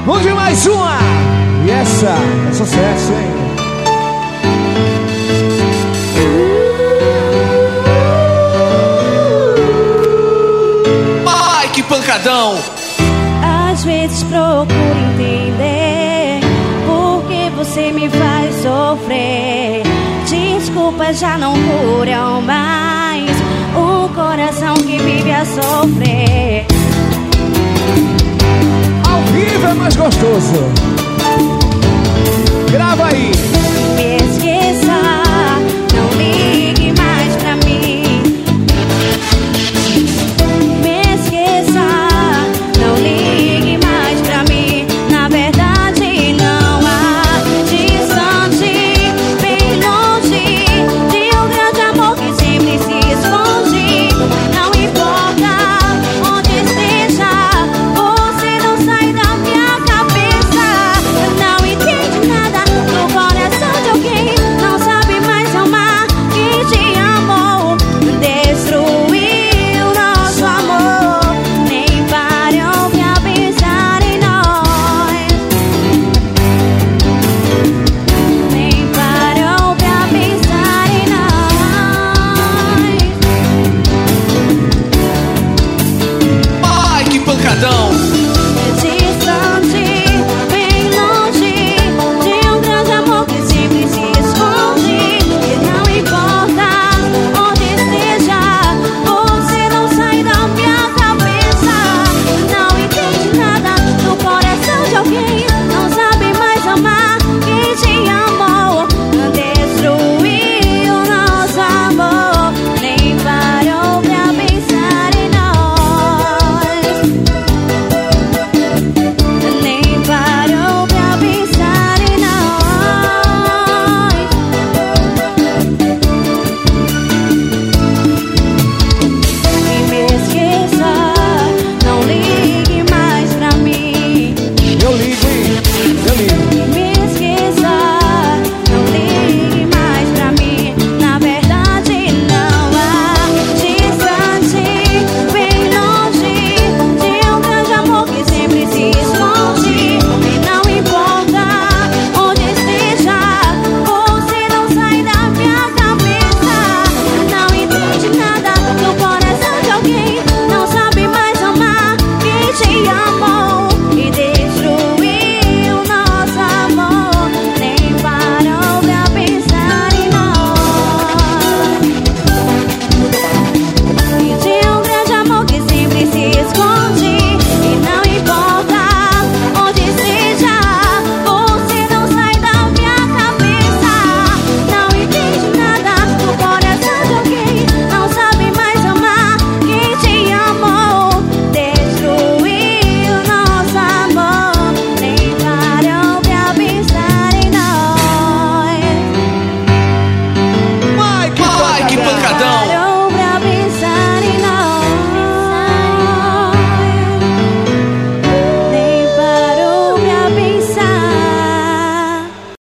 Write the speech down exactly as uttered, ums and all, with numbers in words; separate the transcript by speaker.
Speaker 1: Vamos de mais uma. E essa é sucesso, hein?
Speaker 2: Ai, que pancadão!
Speaker 3: Às vezes procuro entender por que você me faz sofrer. Desculpas já não curam mais um coração que vive a sofrer.
Speaker 1: Ao vivo é mais gostoso.